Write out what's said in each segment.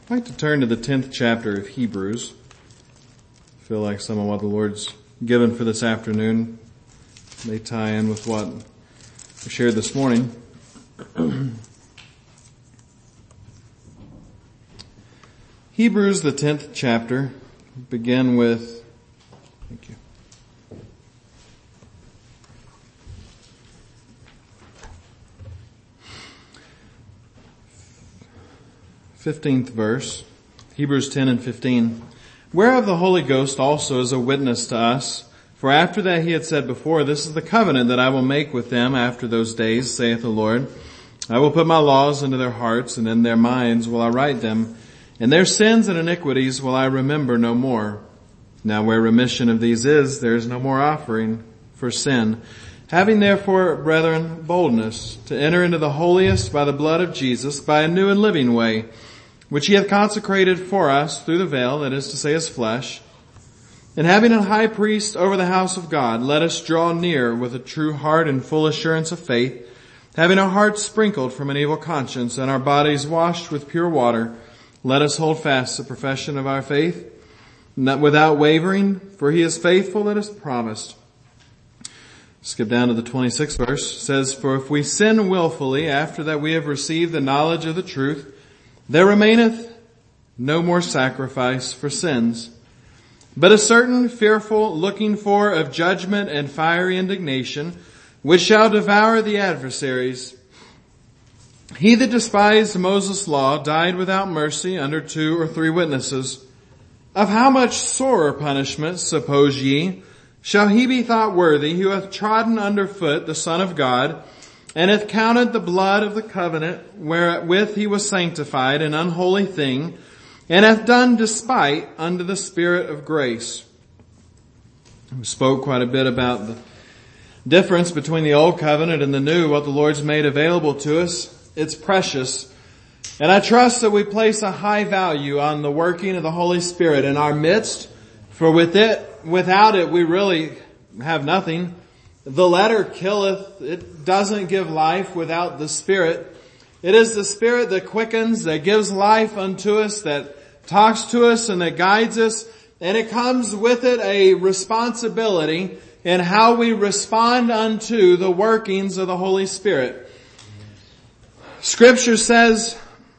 I'd like to turn to the 10th chapter of Hebrews. I feel like some of what the Lord's given for this afternoon may tie in with what we shared this morning. Hebrews, the 10th chapter, begin with, thank you. 15th verse, Hebrews 10 and 15. Whereof the Holy Ghost also is a witness to us. For after that he had said before, this is the covenant that I will make with them after those days, saith the Lord. I will put my laws into their hearts, and in their minds will I write them. And their sins and iniquities will I remember no more. Now where remission of these is, there is no more offering for sin. Having therefore, brethren, boldness to enter into the holiest by the blood of Jesus, by a new and living way, which he hath consecrated for us through the veil, that is to say his flesh. And having a high priest over the house of God, let us draw near with a true heart and full assurance of faith, having our hearts sprinkled from an evil conscience and our bodies washed with pure water. Let us hold fast the profession of our faith, not without wavering, for he is faithful that is promised. Skip down to the 26th verse. It says, for if we sin willfully after that we have received the knowledge of the truth, there remaineth no more sacrifice for sins, but a certain fearful looking for of judgment and fiery indignation, which shall devour the adversaries. He that despised Moses' law died without mercy under 2 or 3 witnesses. Of how much sorer punishment, suppose ye, shall he be thought worthy who hath trodden under foot the Son of God, and hath counted the blood of the covenant wherewith he was sanctified an unholy thing, and hath done despite unto the Spirit of grace. We spoke quite a bit about the difference between the old covenant and the new, what the Lord's made available to us. It's precious. And I trust that we place a high value on the working of the Holy Spirit in our midst, for without it, we really have nothing. The letter killeth, it doesn't give life without the Spirit. It is the Spirit that quickens, that gives life unto us, that talks to us and that guides us. And it comes with it a responsibility in how we respond unto the workings of the Holy Spirit. Scripture says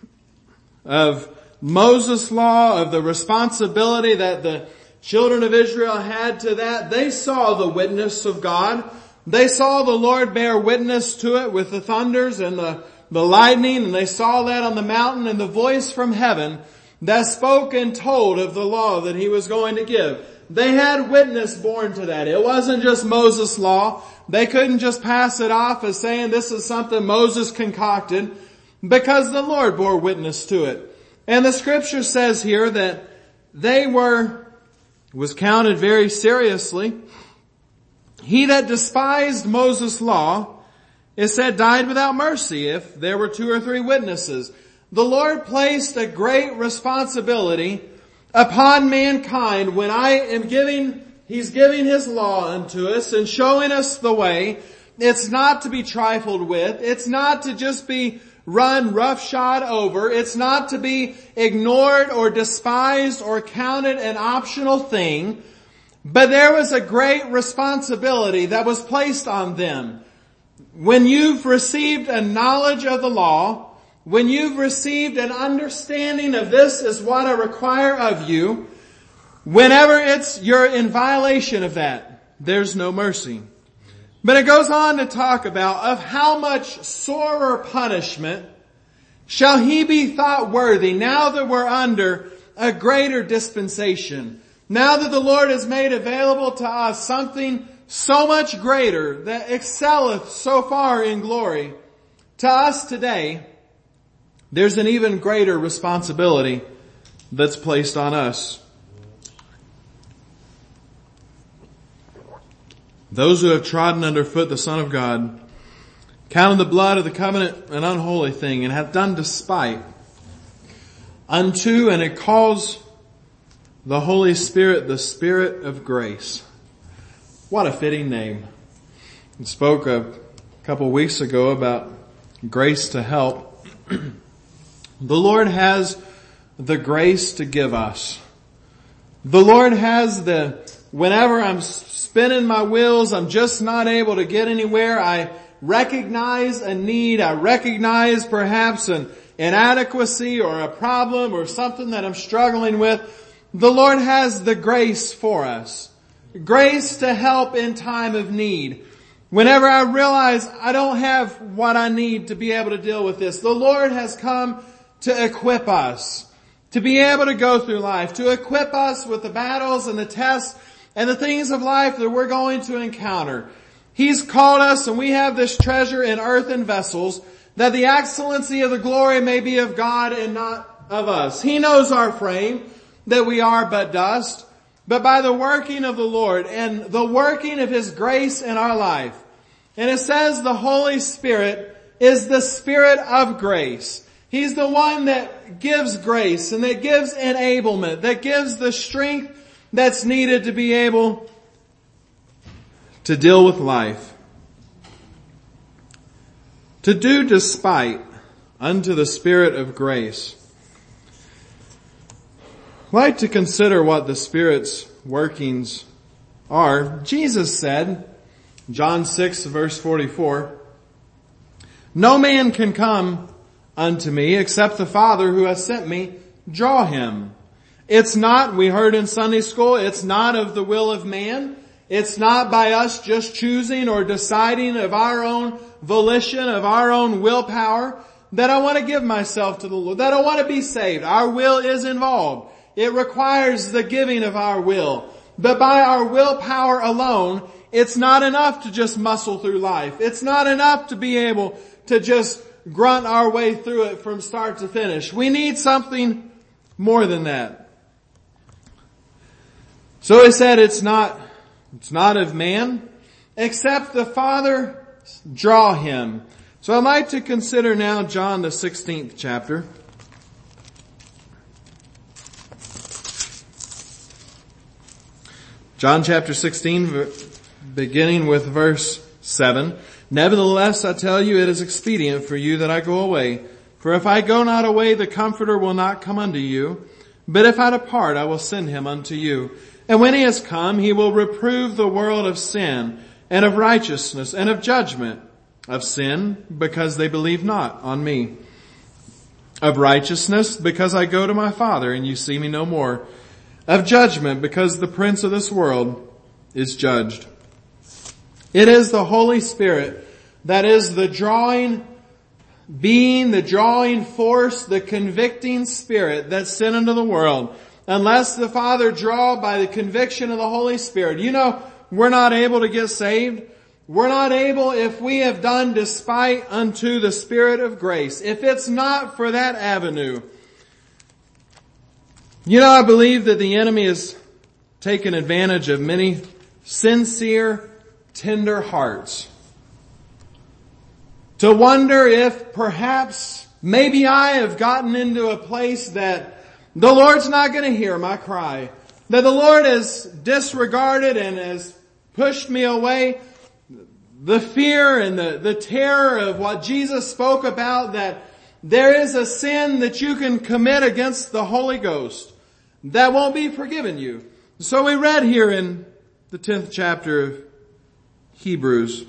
of Moses' law, of the responsibility that the children of Israel had to that. They saw the witness of God. They saw the Lord bear witness to it with the thunders and the lightning, and they saw that on the mountain, and the voice from heaven that spoke and told of the law that he was going to give. They had witness borne to that. It wasn't just Moses' law. They couldn't just pass it off as saying this is something Moses concocted, because the Lord bore witness to it. And the scripture says here that they was counted very seriously. He that despised Moses' law, it said, died without mercy if there were 2 or 3 witnesses. The Lord placed a great responsibility upon mankind when He's giving His law unto us and showing us the way. It's not to be trifled with. It's not to just be run roughshod over. It's not to be ignored or despised or counted an optional thing. But there was a great responsibility that was placed on them. When you've received a knowledge of the law, when you've received an understanding of this is what I require of you, whenever you're in violation of that, there's no mercy. But it goes on to talk about of how much sorer punishment shall he be thought worthy now that we're under a greater dispensation. Now that the Lord has made available to us something so much greater that excelleth so far in glory. To us today, there's an even greater responsibility that's placed on us. Those who have trodden under foot the Son of God, counted the blood of the covenant an unholy thing, and hath done despite unto, and it calls the Holy Spirit the Spirit of grace. What a fitting name. I spoke a couple of weeks ago about grace to help. The Lord has the grace to give us. The Lord has whenever I'm spinning my wheels, I'm just not able to get anywhere, I recognize a need, I recognize perhaps an inadequacy or a problem or something that I'm struggling with. The Lord has the grace for us. Grace to help in time of need. Whenever I realize I don't have what I need to be able to deal with this, the Lord has come to equip us, to be able to go through life, to equip us with the battles and the tests and the things of life that we're going to encounter. He's called us, and we have this treasure in earthen vessels, that the excellency of the glory may be of God and not of us. He knows our frame, that we are but dust, but by the working of the Lord and the working of His grace in our life. And it says the Holy Spirit is the Spirit of grace. He's the one that gives grace and that gives enablement, that gives the strength that's needed to be able to deal with life. To do despite unto the Spirit of grace. I'd like to consider what the Spirit's workings are. Jesus said, John 6 verse 44, "No man can come unto me except the Father who has sent me draw him." It's not, we heard in Sunday school, it's not of the will of man. It's not by us just choosing or deciding of our own volition, of our own willpower, that I want to give myself to the Lord, that I want to be saved. Our will is involved. It requires the giving of our will. But by our willpower alone, it's not enough to just muscle through life. It's not enough to be able to just grunt our way through it from start to finish. We need something more than that. So he said it's not of man, except the Father draw him. So I'd like to consider now John the 16th chapter. John chapter 16, beginning with verse 7. "Nevertheless, I tell you, it is expedient for you that I go away. For if I go not away, the Comforter will not come unto you. But if I depart, I will send him unto you. And when he has come, he will reprove the world of sin, and of righteousness, and of judgment. Of sin, because they believe not on me. Of righteousness, because I go to my Father, and you see me no more. Of judgment, because the prince of this world is judged." It is the Holy Spirit that is the drawing being, the drawing force, the convicting Spirit that's sent into the world. Unless the Father draw by the conviction of the Holy Spirit. You know, we're not able to get saved. We're not able if we have done despite unto the Spirit of grace. If it's not for that avenue. You know, I believe that the enemy has taken advantage of many sincere, tender hearts. To wonder if perhaps, maybe I have gotten into a place that the Lord's not going to hear my cry. That the Lord has disregarded and has pushed me away. The fear and the terror of what Jesus spoke about, that there is a sin that you can commit against the Holy Ghost that won't be forgiven you. So we read here in the 10th chapter of Hebrews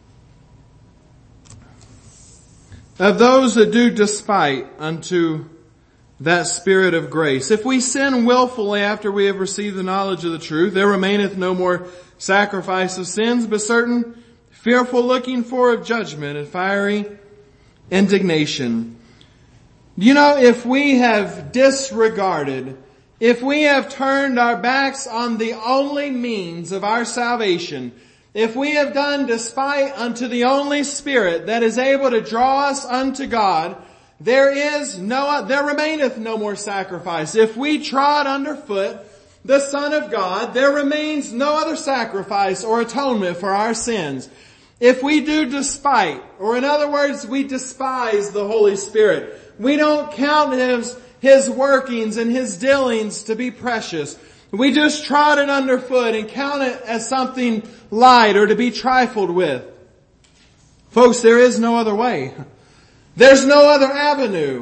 of those that do despite unto that Spirit of grace. If we sin willfully after we have received the knowledge of the truth, there remaineth no more sacrifice of sins, but certain fearful looking for of judgment and fiery indignation. You know, if we have disregarded, if we have turned our backs on the only means of our salvation, if we have done despite unto the only Spirit that is able to draw us unto God, there remaineth no more sacrifice. If we trod underfoot the Son of God, there remains no other sacrifice or atonement for our sins. If we do despite, or in other words, we despise the Holy Spirit, we don't count His workings and His dealings to be precious. We just trod it underfoot and count it as something light or to be trifled with. Folks, there is no other way. There's no other avenue.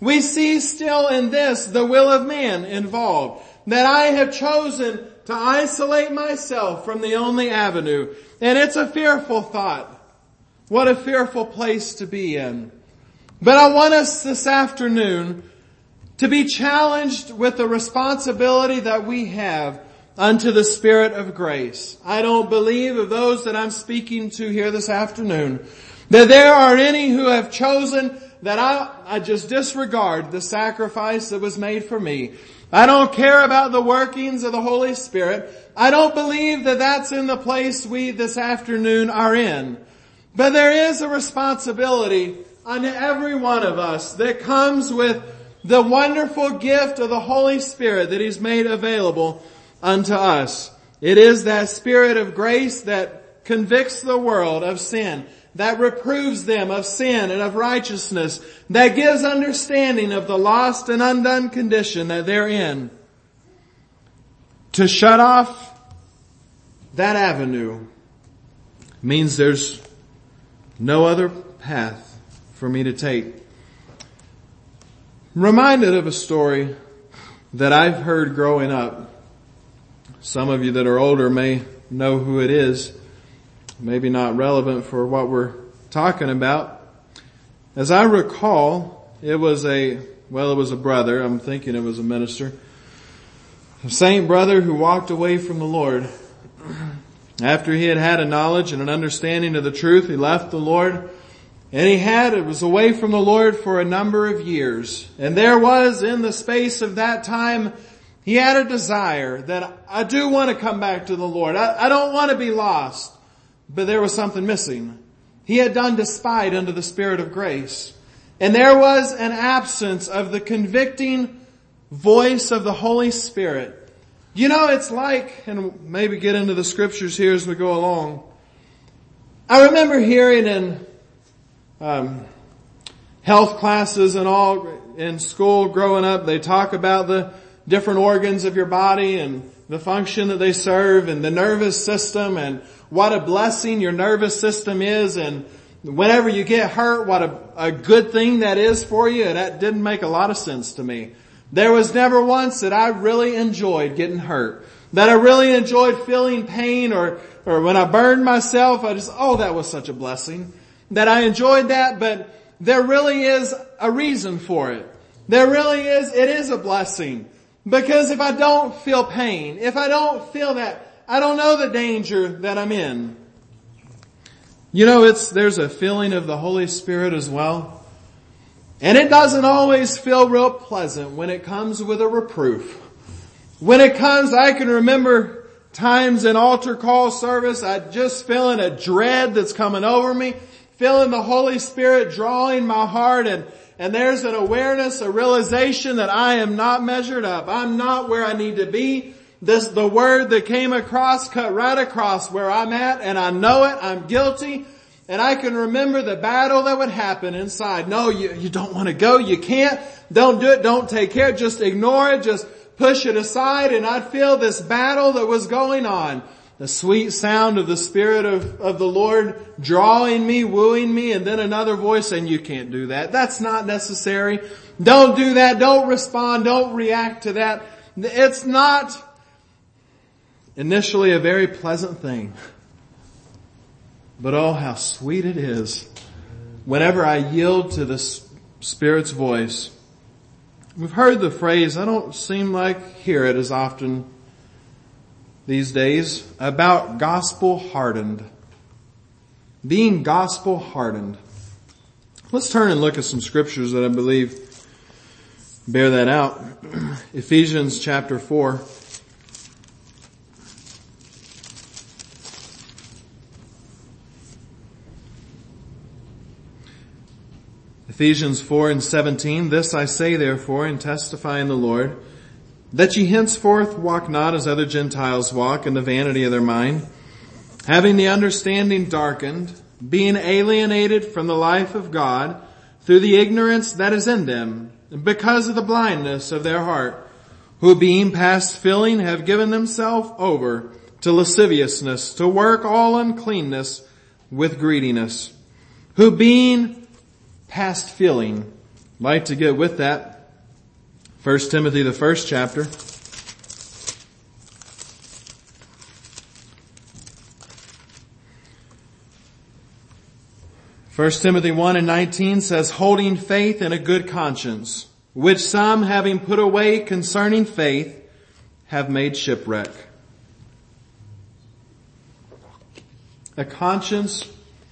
We see still in this the will of man involved. That I have chosen to isolate myself from the only avenue. And it's a fearful thought. What a fearful place to be in. But I want us this afternoon to be challenged with the responsibility that we have unto the Spirit of grace. I don't believe of those that I'm speaking to here this afternoon that there are any who have chosen that I just disregard the sacrifice that was made for me. I don't care about the workings of the Holy Spirit. I don't believe that that's in the place we this afternoon are in. But there is a responsibility on every one of us that comes with the wonderful gift of the Holy Spirit that He's made available unto us. It is that Spirit of grace that convicts the world of sin, that reproves them of sin and of righteousness, that gives understanding of the lost and undone condition that they're in. To shut off that avenue means there's no other path for me to take. I'm reminded of a story that I've heard growing up. Some of you that are older may know who it is. Maybe not relevant for what we're talking about. As I recall, it was a brother. I'm thinking it was a minister. A saint brother who walked away from the Lord. After he had had a knowledge and an understanding of the truth, he left the Lord. And it was away from the Lord for a number of years. And there was, in the space of that time, he had a desire that I do want to come back to the Lord. I don't want to be lost. But there was something missing. He had done despite unto the Spirit of grace. And there was an absence of the convicting voice of the Holy Spirit. You know, it's like, and maybe get into the scriptures here as we go along. I remember hearing in health classes and all in school growing up, they talk about the different organs of your body and the function that they serve and the nervous system and what a blessing your nervous system is, and whenever you get hurt, what a good thing that is for you. And that didn't make a lot of sense to me. There was never once that I really enjoyed getting hurt, that I really enjoyed feeling pain, or when I burned myself, that was such a blessing, that I enjoyed that. But there really is a reason for it. It is a blessing. Because if I don't feel pain, if I don't feel that, I don't know the danger that I'm in. You know, there's a feeling of the Holy Spirit as well. And it doesn't always feel real pleasant when it comes with a reproof. When it comes, I can remember times in altar call service, I just feeling a dread that's coming over me, feeling the Holy Spirit drawing my heart, and there's an awareness, a realization that I am not measured up. I'm not where I need to be. The word that came across cut right across where I'm at, and I know it. I'm guilty. And I can remember the battle that would happen inside. No, you don't want to go. You can't. Don't do it. Don't take care. Just ignore it. Just push it aside. And I'd feel this battle that was going on. The sweet sound of the Spirit of the Lord drawing me, wooing me, and then another voice saying, you can't do that. That's not necessary. Don't do that. Don't respond. Don't react to that. It's not initially a very pleasant thing. But oh, how sweet it is whenever I yield to the Spirit's voice. We've heard the phrase, I don't seem like hear it as often these days, about gospel hardened. Being gospel hardened. Let's turn and look at some scriptures that I believe bear that out. Ephesians chapter 4. Ephesians 4:17, this I say therefore and testify in the Lord, that ye henceforth walk not as other Gentiles walk in the vanity of their mind, having the understanding darkened, being alienated from the life of God through the ignorance that is in them, because of the blindness of their heart, who being past feeling have given themselves over to lasciviousness, to work all uncleanness with greediness, who being past feeling, I'd like to get with that. 1 Timothy, the first chapter. 1 Timothy 1:19 says, holding faith and a good conscience, which some, having put away concerning faith, have made shipwreck. A conscience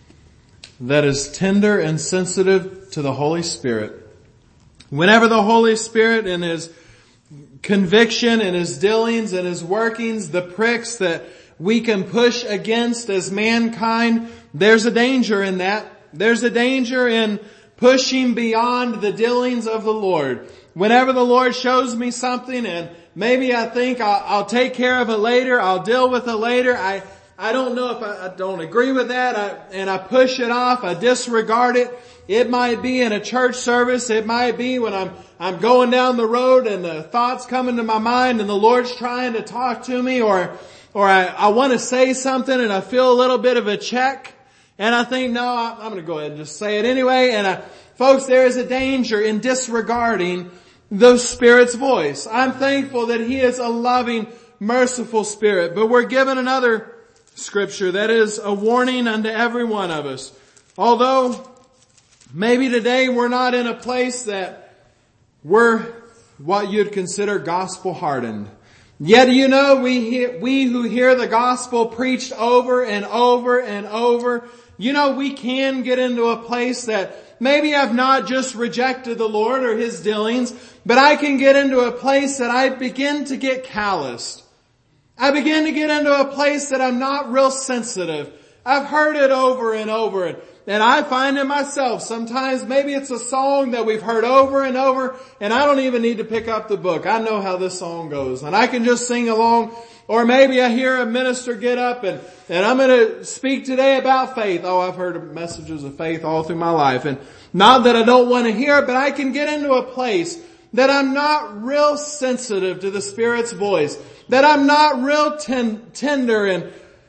that is tender and sensitive to the Holy Spirit. Whenever the Holy Spirit in His conviction and His dealings and His workings, the pricks that we can push against as mankind, there's a danger in that. There's a danger in pushing beyond the dealings of the Lord. Whenever the Lord shows me something and maybe I think I'll take care of it later, I'll deal with it later, I don't know if I don't agree with that, and I push it off, I disregard it. It might be in a church service, it might be when I'm going down the road and the thoughts come into my mind and the Lord's trying to talk to me, or I want to say something and I feel a little bit of a check. And I think, no, I'm going to go ahead and just say it anyway. And folks, there is a danger in disregarding the Spirit's voice. I'm thankful that He is a loving, merciful Spirit. But we're given another scripture that is a warning unto every one of us. Although maybe today we're not in a place that we're what you'd consider gospel hardened. Yet you know, we who hear the gospel preached over and over and over, you know, we can get into a place that maybe I've not just rejected the Lord or His dealings, but I can get into a place that I begin to get calloused. I begin to get into a place that I'm not real sensitive. I've heard it over and over, and I find in myself sometimes maybe it's a song that we've heard over and over, and I don't even need to pick up the book. I know how this song goes, and I can just sing along. Or maybe I hear a minister get up and I'm going to speak today about faith. Oh, I've heard messages of faith all through my life. And not that I don't want to hear it, but I can get into a place that I'm not real sensitive to the Spirit's voice. That I'm not real tender. And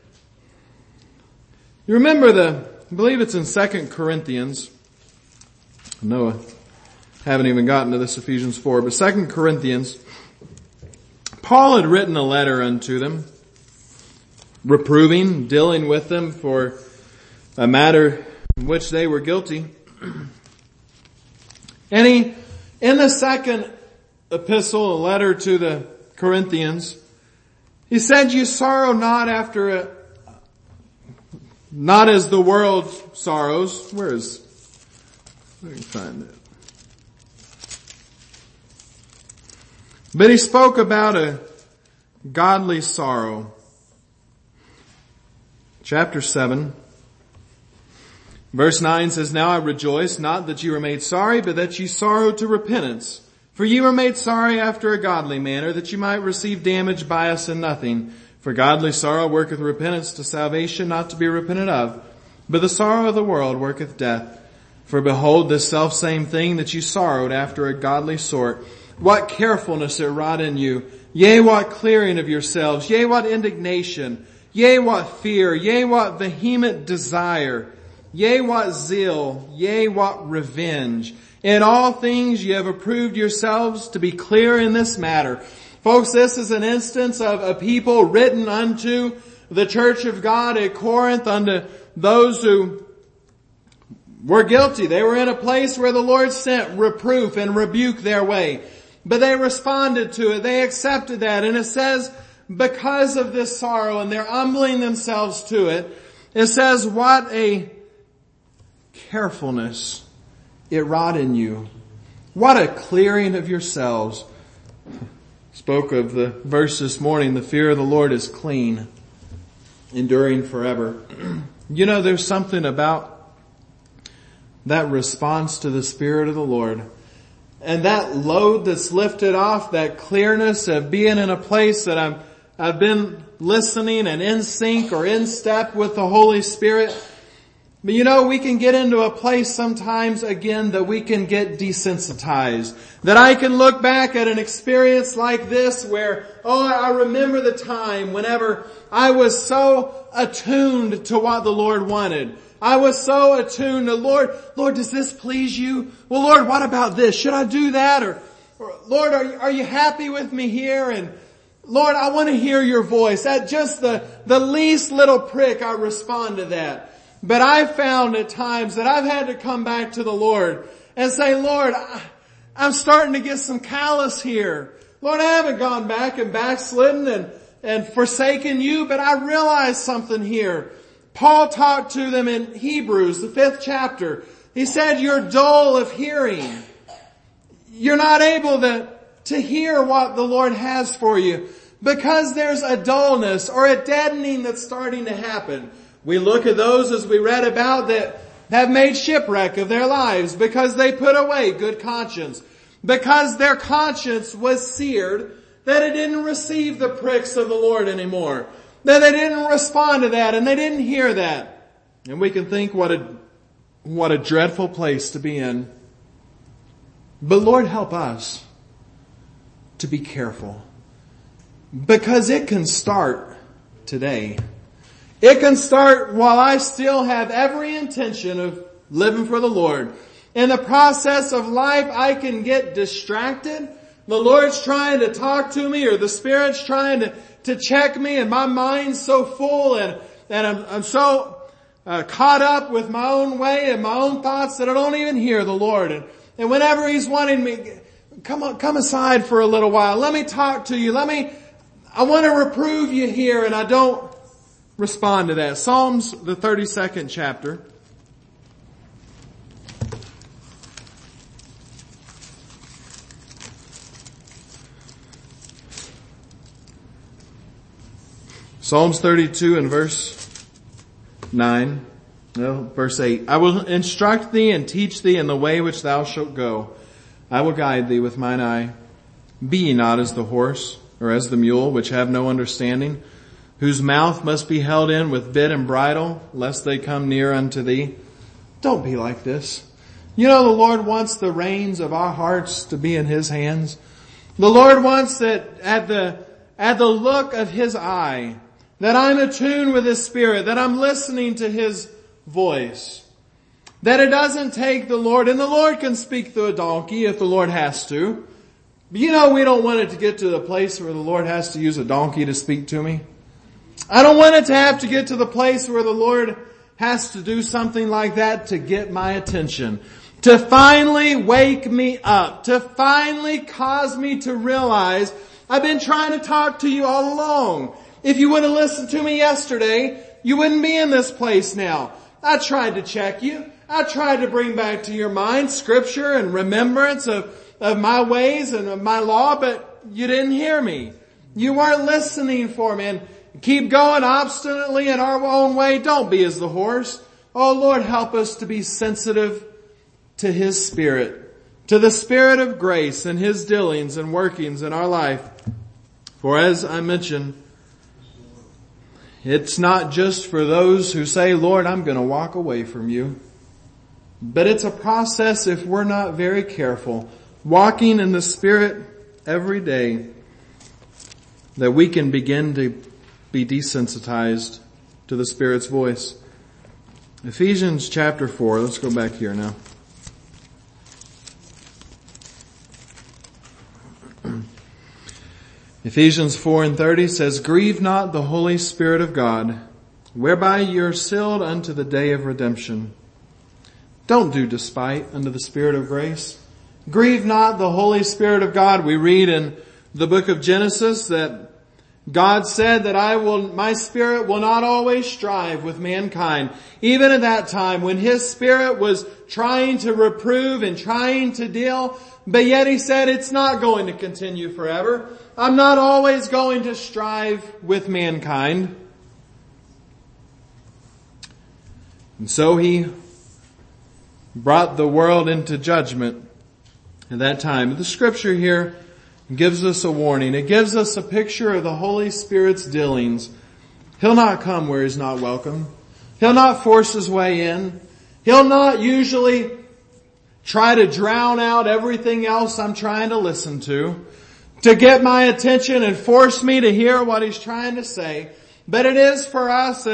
you remember I believe it's in 2 Corinthians. No, I haven't even gotten to this Ephesians 4, but 2 Corinthians. Paul had written a letter unto them, reproving, dealing with them for a matter in which they were guilty. And in the second epistle, a letter to the Corinthians, he said, you sorrow not not as the world sorrows. Let me find it. But he spoke about a godly sorrow. Chapter 7, verse 9 says, now I rejoice, not that you were made sorry, but that ye sorrow to repentance. For ye were made sorry after a godly manner, that ye might receive damage by us in nothing. For godly sorrow worketh repentance to salvation, not to be repented of. But the sorrow of the world worketh death. For behold, this selfsame thing that ye sorrowed after a godly sort, what carefulness it wrought in you, yea, what clearing of yourselves, yea, what indignation, yea, what fear, yea, what vehement desire, yea, what zeal, yea, what revenge. In all things ye have approved yourselves to be clear in this matter. Folks, this is an instance of a people written unto the church of God at Corinth, unto those who were guilty. They were in a place where the Lord sent reproof and rebuke their way. But they responded to it. They accepted that. And it says, because of this sorrow and they're humbling themselves to it, it says, what a carefulness it wrought in you. What a clearing of yourselves. Spoke of the verse this morning, the fear of the Lord is clean, enduring forever. You know, there's something about that response to the Spirit of the Lord. And that load that's lifted off, that clearness of being in a place that I've been listening and in sync or in step with the Holy Spirit. But you know, we can get into a place sometimes again that we can get desensitized. That I can look back at an experience like this where, I remember the time whenever I was so attuned to what the Lord wanted. I was so attuned to, Lord, does this please you? Well, Lord, what about this? Should I do that? Or Lord, are you happy with me here? And Lord, I want to hear your voice. At just the least little prick, I respond to that. But I've found at times that I've had to come back to the Lord and say, Lord, I'm starting to get some callous here. Lord, I haven't gone back and backslidden and forsaken you, but I realize something here. Paul talked to them in Hebrews, the 5th chapter. He said, you're dull of hearing. You're not able to hear what the Lord has for you because there's a dullness or a deadening that's starting to happen. We look at those, as we read about, that have made shipwreck of their lives because they put away good conscience. Because their conscience was seared, that it didn't receive the pricks of the Lord anymore. That they didn't respond to that and they didn't hear that. And we can think what a dreadful place to be in. But Lord, help us to be careful. Because it can start today. It can start while I still have every intention of living for the Lord. In the process of life, I can get distracted. The Lord's trying to talk to me, or the Spirit's trying to check me, and my mind's so full and I'm so caught up with my own way and my own thoughts that I don't even hear the Lord. And whenever He's wanting me, come aside for a little while. Let me talk to you. I want to reprove you here, and I don't respond to that. Psalms, the 32nd chapter. Psalms 32 and verse 8. I will instruct thee and teach thee in the way which thou shalt go. I will guide thee with mine eye. Be ye not as the horse, or as the mule, which have no understanding, whose mouth must be held in with bit and bridle, lest they come near unto thee. Don't be like this. You know, the Lord wants the reins of our hearts to be in His hands. The Lord wants that at the look of His eye, that I'm attuned with His Spirit, that I'm listening to His voice. That it doesn't take the Lord, and the Lord can speak through a donkey if the Lord has to. But you know, we don't want it to get to the place where the Lord has to use a donkey to speak to me. I don't want it to have to get to the place where the Lord has to do something like that to get my attention. To finally wake me up. To finally cause me to realize I've been trying to talk to you all along. If you would have listened to me yesterday, you wouldn't be in this place now. I tried to check you. I tried to bring back to your mind scripture and remembrance of my ways and of my law, but you didn't hear me. You weren't listening for me. And keep going obstinately in our own way. Don't be as the horse. Oh Lord, help us to be sensitive to His Spirit, to the Spirit of grace and His dealings and workings in our life. For as I mentioned, it's not just for those who say, Lord, I'm going to walk away from you. But it's a process, if we're not very careful, walking in the Spirit every day, that we can begin to be desensitized to the Spirit's voice. Ephesians chapter 4. Let's go back here now. Ephesians 4:30 says, Grieve not the Holy Spirit of God, whereby ye are sealed unto the day of redemption. Don't do despite unto the Spirit of grace. Grieve not the Holy Spirit of God. We read in the book of Genesis that God said that my Spirit will not always strive with mankind. Even at that time when His Spirit was trying to reprove and trying to deal, but yet He said it's not going to continue forever. I'm not always going to strive with mankind. And so He brought the world into judgment at that time. The scripture here gives us a warning. It gives us a picture of the Holy Spirit's dealings. He'll not come where He's not welcome. He'll not force His way in. He'll not usually try to drown out everything else I'm trying to listen to get my attention and force me to hear what He's trying to say. But it is for us as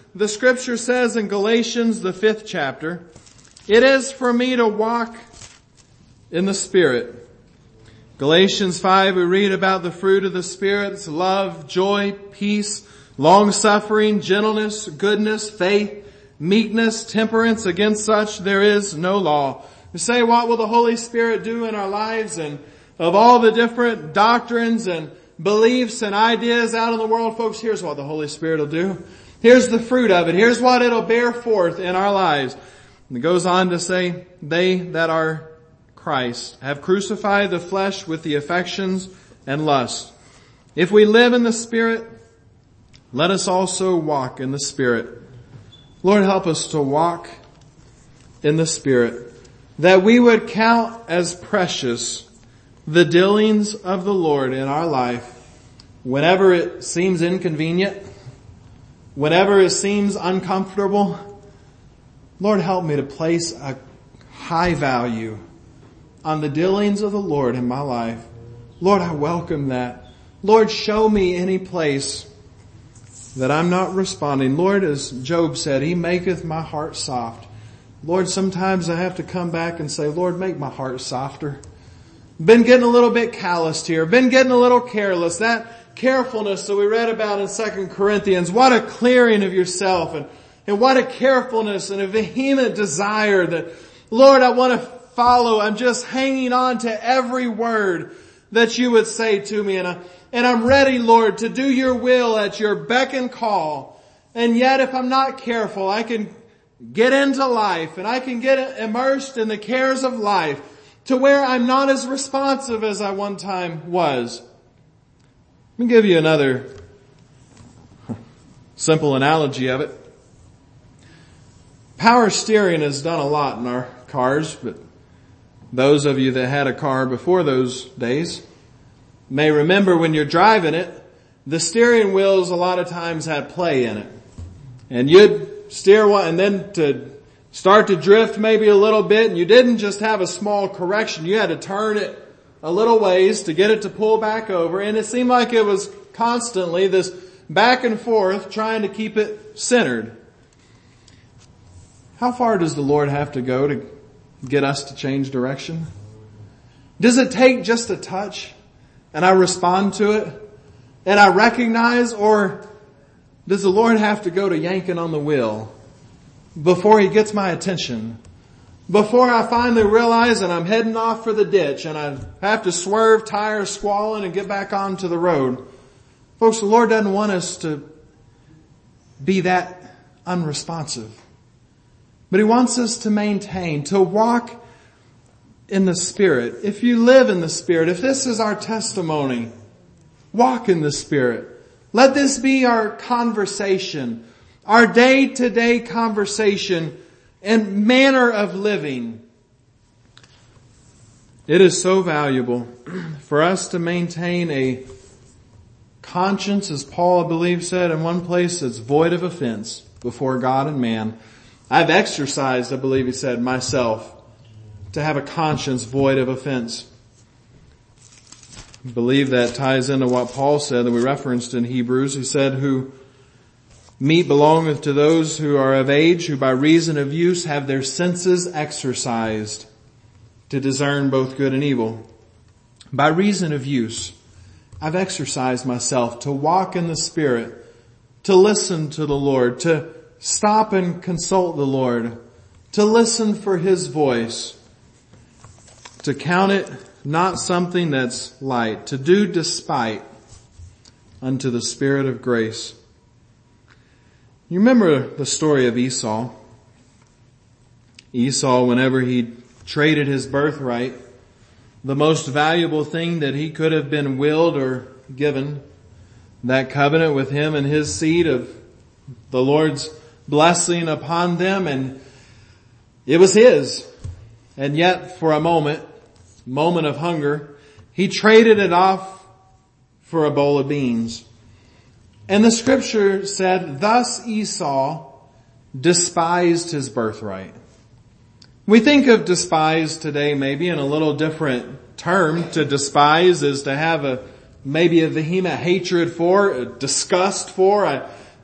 the scripture says in Galatians, the 5th chapter, it is for me to walk in the Spirit. Galatians 5, we read about the fruit of the Spirit. It's love, joy, peace, long-suffering, gentleness, goodness, faith, meekness, temperance. Against such there is no law. We say, what will the Holy Spirit do in our lives? And of all the different doctrines and beliefs and ideas out in the world, folks, here's what the Holy Spirit will do. Here's the fruit of it. Here's what it'll bear forth in our lives. And it goes on to say, they that are Christ have crucified the flesh with the affections and lusts. If we live in the Spirit, let us also walk in the Spirit. Lord, help us to walk in the Spirit, that we would count as precious the dealings of the Lord in our life whenever it seems inconvenient, whenever it seems uncomfortable. Lord, help me to place a high value on the dealings of the Lord in my life. Lord, I welcome that. Lord, show me any place that I'm not responding. Lord, as Job said, He maketh my heart soft. Lord, sometimes I have to come back and say, Lord, make my heart softer. Been getting a little bit calloused here. Been getting a little careless. That carefulness that we read about in 2 Corinthians, what a clearing of yourself and what a carefulness and a vehement desire that, Lord, I want to follow. I'm just hanging on to every word that you would say to me. And I'm ready, Lord, to do your will at your beck and call. And yet if I'm not careful, I can get into life and I can get immersed in the cares of life to where I'm not as responsive as I one time was. Let me give you another simple analogy of it. Power steering has done a lot in our cars, but those of you that had a car before those days may remember when you're driving it, the steering wheels a lot of times had play in it. And you'd steer one and then to start to drift maybe a little bit, and you didn't just have a small correction. You had to turn it a little ways to get it to pull back over, and it seemed like it was constantly this back and forth trying to keep it centered. How far does the Lord have to go to get us to change direction? Does it take just a touch and I respond to it and I recognize, or does the Lord have to go to yanking on the wheel before He gets my attention? Before I finally realize that I'm heading off for the ditch and I have to swerve, tires squalling, and get back onto the road. Folks, the Lord doesn't want us to be that unresponsive. But He wants us to maintain, to walk in the Spirit. If you live in the Spirit, if this is our testimony, walk in the Spirit. Let this be our conversation, our day-to-day conversation and manner of living. It is so valuable for us to maintain a conscience, as Paul, I believe, said in one place, that's void of offense before God and man. I've exercised, I believe he said, myself to have a conscience void of offense. I believe that ties into what Paul said that we referenced in Hebrews. He said, who meat belongeth to those who are of age, who by reason of use have their senses exercised to discern both good and evil. By reason of use, I've exercised myself to walk in the Spirit, to listen to the Lord, to stop and consult the Lord, to listen for His voice, to count it not something that's light, to do despite unto the Spirit of grace. You remember the story of Esau. Esau, whenever he traded his birthright, the most valuable thing that he could have been willed or given, that covenant with him and his seed of the Lord's blessing upon them, and it was his. And yet for a moment of hunger, he traded it off for a bowl of beans. And the scripture said, thus Esau despised his birthright. We think of despise today maybe in a little different term. To despise is to have maybe a vehement hatred for, a disgust for,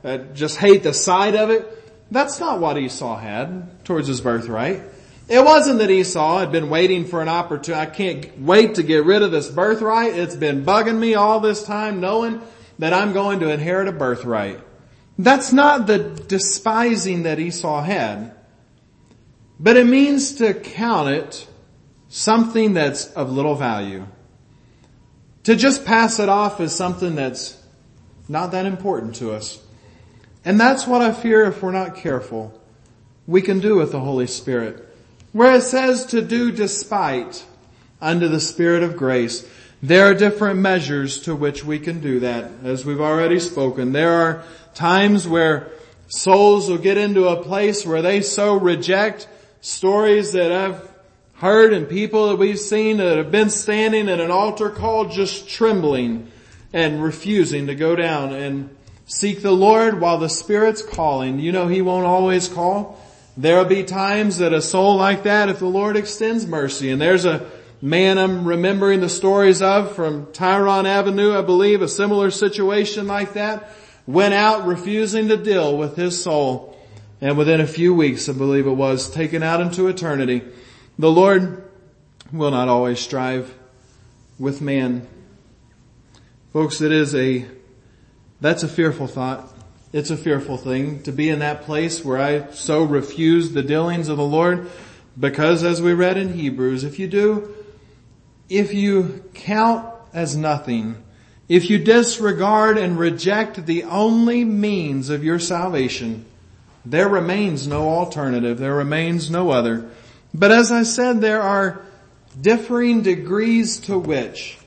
just hate the sight of it. That's not what Esau had towards his birthright. It wasn't that Esau had been waiting for an opportunity. I can't wait to get rid of this birthright. It's been bugging me all this time knowing that I'm going to inherit a birthright. That's not the despising that Esau had. But it means to count it something that's of little value. To just pass it off as something that's not that important to us. And that's what I fear if we're not careful, we can do with the Holy Spirit. Where it says to do despite unto the Spirit of grace, there are different measures to which we can do that. As we've already spoken, there are times where souls will get into a place where they so reject stories that I've heard and people that we've seen that have been standing at an altar call just trembling and refusing to go down and seek the Lord while the Spirit's calling. You know He won't always call. There'll be times that a soul like that, if the Lord extends mercy, and there's a man I'm remembering the stories of from Tyrone Avenue, I believe, a similar situation like that, went out refusing to deal with his soul, and within a few weeks, I believe it was, taken out into eternity. The Lord will not always strive with man. Folks, that's a fearful thought. It's a fearful thing to be in that place where I so refuse the dealings of the Lord, because as we read in Hebrews, if you count as nothing, if you disregard and reject the only means of your salvation, there remains no alternative. There remains no other. But as I said, there are differing degrees to which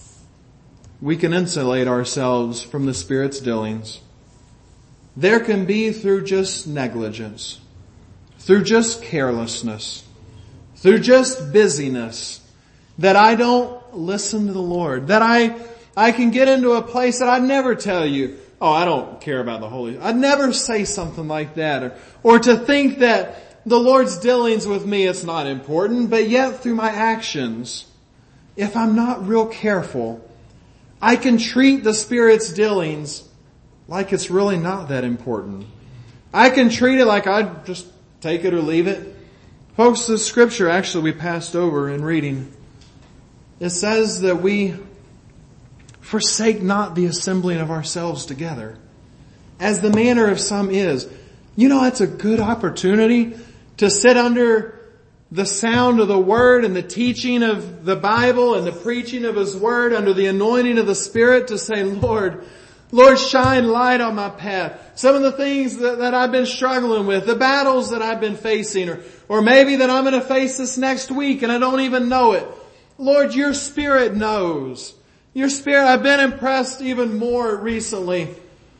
we can insulate ourselves from the Spirit's dealings. There can be through just negligence, through just carelessness, through just busyness, that I don't listen to the Lord, that I can get into a place that I'd never tell you, oh, I don't care about the Holy. I'd never say something like that, or to think that the Lord's dealings with me, it's not important, but yet through my actions, if I'm not real careful, I can treat the Spirit's dealings like it's really not that important. I can treat it like I just take it or leave it. Folks, the scripture actually we passed over in reading, it says that we forsake not the assembling of ourselves together, as the manner of some is. You know, it's a good opportunity to sit under the sound of the Word and the teaching of the Bible and the preaching of His Word under the anointing of the Spirit to say, Lord, shine light on my path. Some of the things that I've been struggling with, the battles that I've been facing, or maybe that I'm going to face this next week and I don't even know it. Lord, your Spirit knows. Your Spirit, I've been impressed even more recently.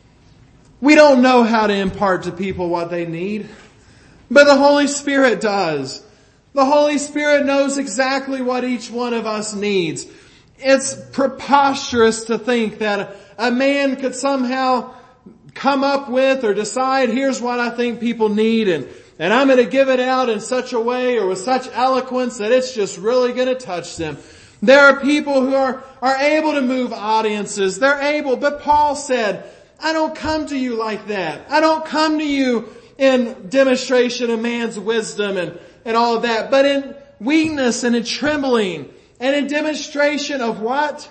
We don't know how to impart to people what they need, but the Holy Spirit does. The Holy Spirit knows exactly what each one of us needs. It's preposterous to think that a man could somehow come up with or decide, here's what I think people need, and I'm going to give it out in such a way or with such eloquence that it's just really going to touch them. There are people who are able to move audiences. They're able, but Paul said, I don't come to you like that. I don't come to you in demonstration of man's wisdom and all of that, but in weakness and in trembling and in demonstration of what?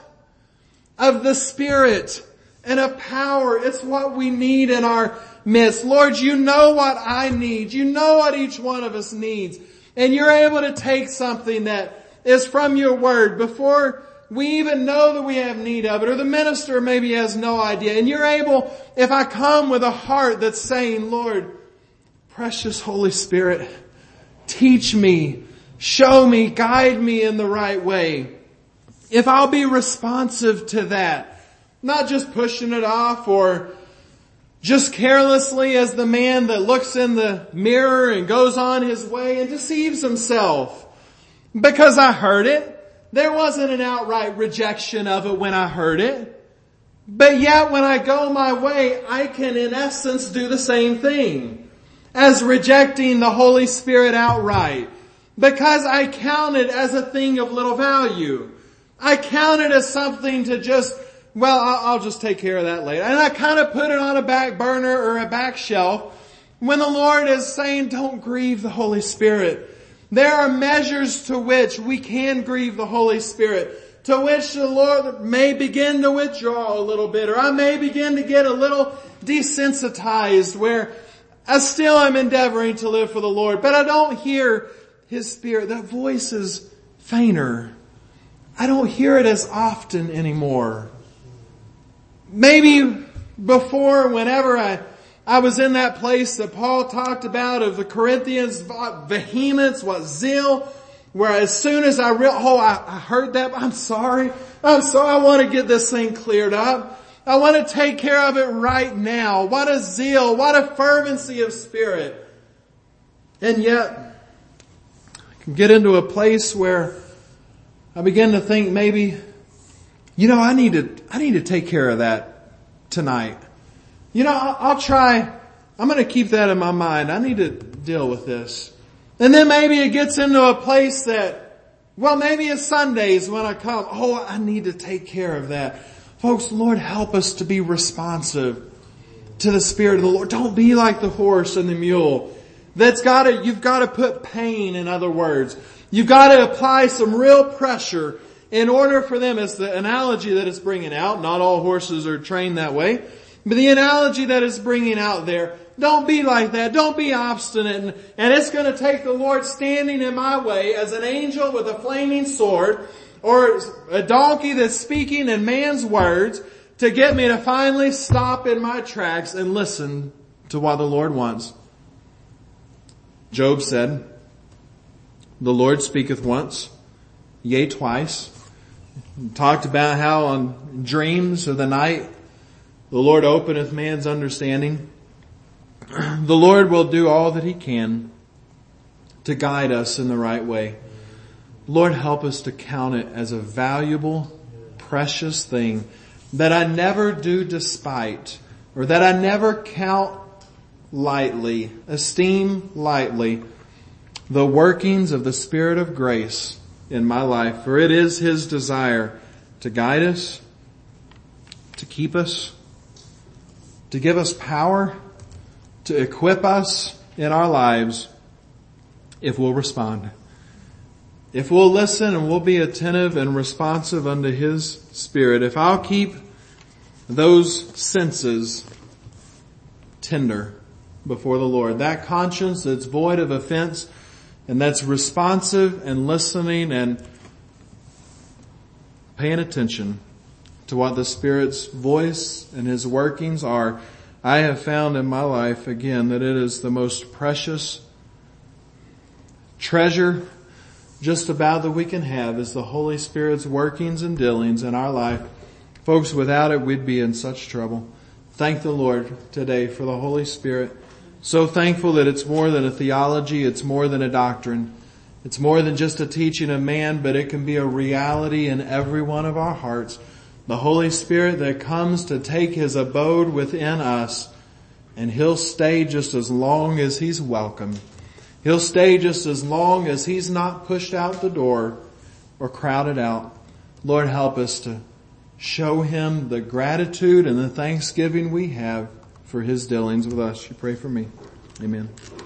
Of the Spirit and of power. It's what we need in our midst. Lord, you know what I need. You know what each one of us needs. And you're able to take something that is from your word before we even know that we have need of it, or the minister maybe has no idea. And you're able, if I come with a heart that's saying, Lord, precious Holy Spirit, teach me, show me, guide me in the right way. If I'll be responsive to that, not just pushing it off or just carelessly as the man that looks in the mirror and goes on his way and deceives himself. Because I heard it. There wasn't an outright rejection of it when I heard it. But yet when I go my way, I can in essence do the same thing as rejecting the Holy Spirit outright. Because I count it as a thing of little value. I count it as something to just well, I'll just take care of that later. And I kind of put it on a back burner or a back shelf when the Lord is saying, don't grieve the Holy Spirit. There are measures to which we can grieve the Holy Spirit, to which the Lord may begin to withdraw a little bit, or I may begin to get a little desensitized where I still am endeavoring to live for the Lord, but I don't hear His Spirit. That voice is fainter. I don't hear it as often anymore. Maybe before, whenever I was in that place that Paul talked about of the Corinthians, what vehemence, what zeal, where as soon as I heard that, I'm sorry, I want to get this thing cleared up. I want to take care of it right now. What a zeal, what a fervency of spirit. And yet, I can get into a place where I begin to think maybe, I need to take care of that tonight. I'll try, I'm going to keep that in my mind. I need to deal with this. And then maybe it gets into a place that, maybe it's Sundays when I come, I need to take care of that. Folks, Lord, help us to be responsive to the Spirit of the Lord. Don't be like the horse and the mule. You've got to put pain, in other words. You've got to apply some real pressure in order for them, as the analogy that it's bringing out. Not all horses are trained that way. But the analogy that it's bringing out there, don't be like that. Don't be obstinate. And it's going to take the Lord standing in my way as an angel with a flaming sword, or a donkey that's speaking in man's words, to get me to finally stop in my tracks and listen to what the Lord wants. Job said, the Lord speaketh once, yea, twice. He talked about how on dreams of the night, the Lord openeth man's understanding. The Lord will do all that He can to guide us in the right way. Lord, help us to count it as a valuable, precious thing that I never do despite, or that I never count lightly, esteem lightly, the workings of the Spirit of grace in my life. For it is His desire to guide us, to keep us, to give us power, to equip us in our lives if we'll respond. If we'll listen and we'll be attentive and responsive unto His Spirit. If I'll keep those senses tender before the Lord. That conscience that's void of offense and that's responsive and listening and paying attention to what the Spirit's voice and His workings are. I have found in my life, again, that it is the most precious treasure just about that we can have is the Holy Spirit's workings and dealings in our life. Folks, without it, we'd be in such trouble. Thank the Lord today for the Holy Spirit. So thankful that it's more than a theology, it's more than a doctrine. It's more than just a teaching of man, but it can be a reality in every one of our hearts. The Holy Spirit that comes to take His abode within us, and He'll stay just as long as He's welcome. He'll stay just as long as He's not pushed out the door or crowded out. Lord, help us to show Him the gratitude and the thanksgiving we have for His dealings with us. You pray for me. Amen.